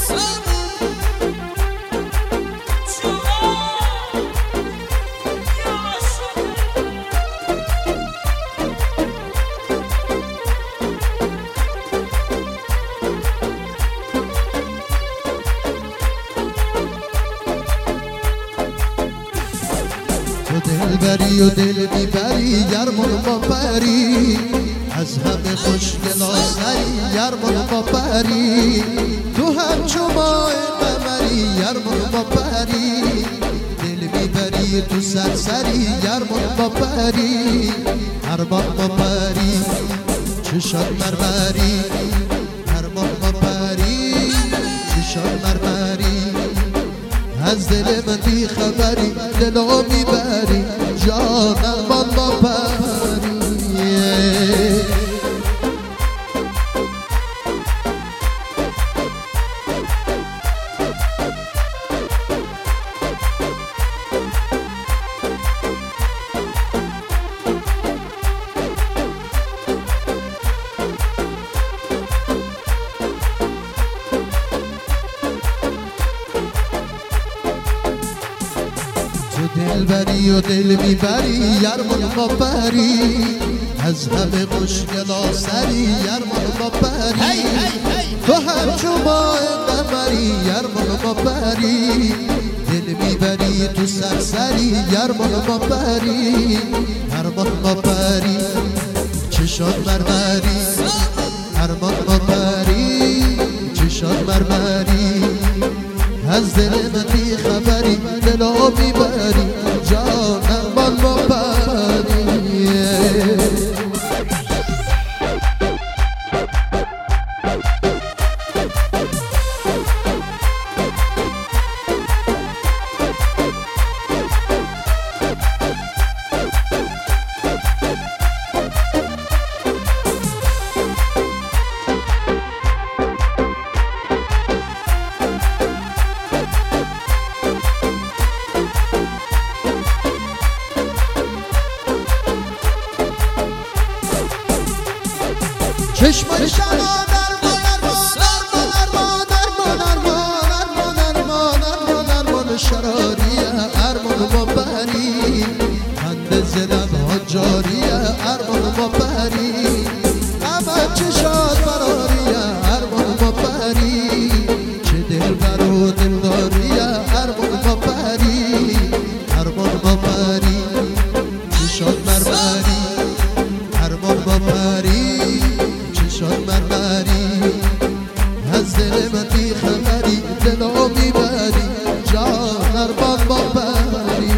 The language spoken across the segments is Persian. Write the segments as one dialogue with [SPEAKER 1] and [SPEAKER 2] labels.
[SPEAKER 1] دلبری و دل میبری گرمون با پری، از همه خوشگلا سری گرمون با پری، تو همچو ماه قمری گرمون با پری، دل میبری تو سرسری گرمون با پری، هرمان با پری چشان مرمری، هرمان با پری چشان مرمری، از دل من بی خبری دلو میبری جانم با پری. دلبری و دل میبری یرمون با پری، از همه خوشگلا سری یرمون با پری، تو همچو ماه قمری یرمون با پری، دل میبری تو سرسری یرمون با پری، هرمان با پری چشان مرمری، هرمان با پری چشان مرمری، از دل من بی خبری دلو میبری جانم با پری. چشمای شما درمان شراریه ارمان با پری، خنده زدن ها جاریه ارمان با پری، اما چشات براریه ارمان با پری، چه دل برو دلداریه ارمان با پری، ارمان با پری چشات مرمری، ارمان با پری چشان مرمری، از دل من بی خبری دلو میبری جان ارمان با پری.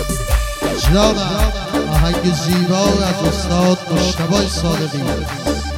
[SPEAKER 1] جانم آهنگ زیبا از استاد مجتبی صادقی.